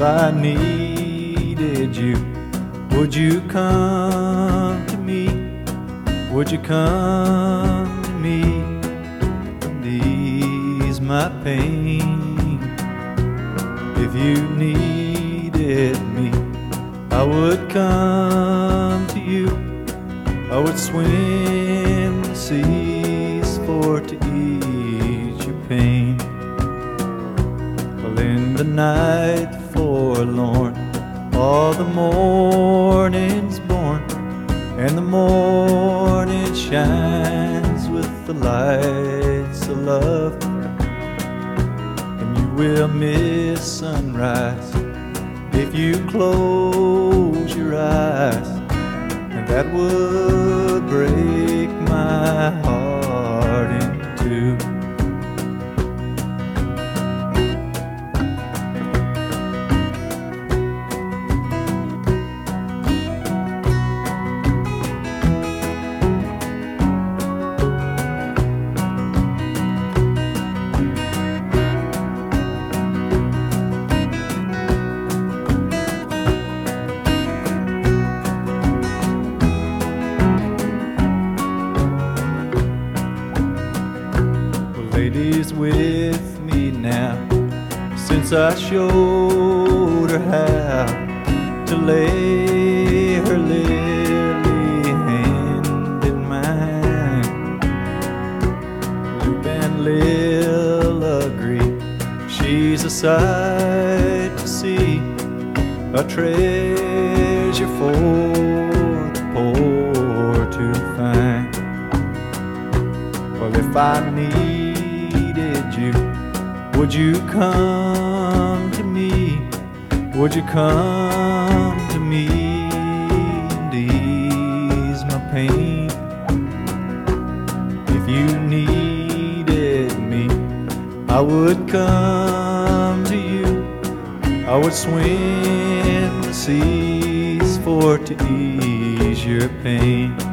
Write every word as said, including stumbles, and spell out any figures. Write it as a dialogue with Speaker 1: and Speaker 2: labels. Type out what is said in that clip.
Speaker 1: I needed you, would you come to me? Would you come to me and ease my pain? If you needed me, I would come to you. I would swim the seas for to ease your pain. Well, in the night forlorn, all the morning's born, and the morning shines with the lights of love. And you will miss sunrise if you close your eyes, and that would break my heart in two. Lady's with me now, since I showed her how to lay her lily hand in mine. Luke and Lil agree she's a sight to see, a treasure for the poor to find. Well, if I need you, would you come to me? Would you come to me and ease my pain? If you needed me, I would come to you. I would swim the seas for to ease your pain.